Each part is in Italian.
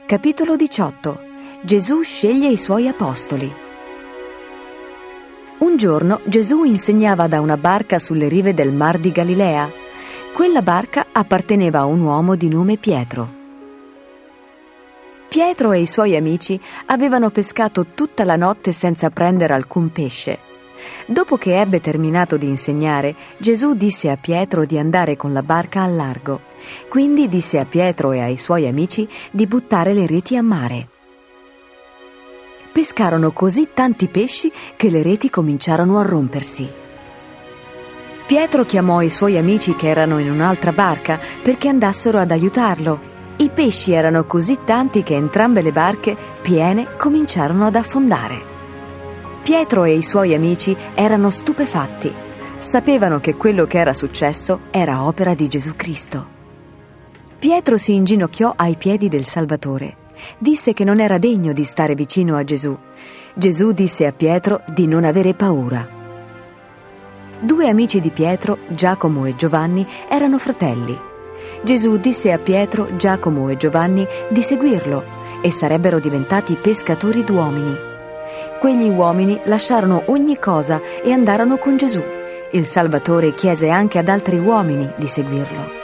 Capitolo 18. Gesù sceglie i suoi apostoli. Un giorno Gesù insegnava da una barca sulle rive del Mar di Galilea. Quella barca apparteneva a un uomo di nome Pietro. Pietro e i suoi amici avevano pescato tutta la notte senza prendere alcun pesce. Dopo che ebbe terminato di insegnare, Gesù disse a Pietro di andare con la barca al largo. Quindi disse a Pietro e ai suoi amici di buttare le reti a mare. Pescarono così tanti pesci che le reti cominciarono a rompersi. Pietro chiamò i suoi amici che erano in un'altra barca perché andassero ad aiutarlo. I pesci erano così tanti che entrambe le barche, piene, cominciarono ad affondare. Pietro e i suoi amici erano stupefatti. Sapevano che quello che era successo era opera di Gesù Cristo. Pietro si inginocchiò ai piedi del Salvatore. Disse che non era degno di stare vicino a Gesù. Gesù disse a Pietro di non avere paura. Due amici di Pietro, Giacomo e Giovanni, erano fratelli. Gesù disse a Pietro, Giacomo e Giovanni di seguirlo e sarebbero diventati pescatori d'uomini. Quegli uomini lasciarono ogni cosa e andarono con Gesù. Il Salvatore chiese anche ad altri uomini di seguirlo.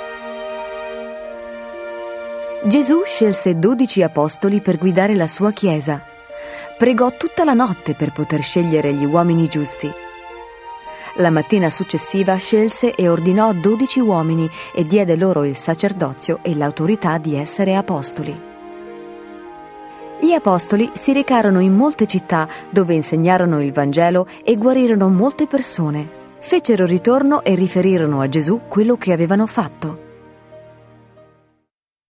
Gesù scelse 12 apostoli per guidare la sua Chiesa. Pregò tutta la notte per poter scegliere gli uomini giusti. La mattina successiva scelse e ordinò 12 uomini e diede loro il sacerdozio e l'autorità di essere apostoli. Gli apostoli si recarono in molte città dove insegnarono il Vangelo e guarirono molte persone. Fecero ritorno e riferirono a Gesù quello che avevano fatto.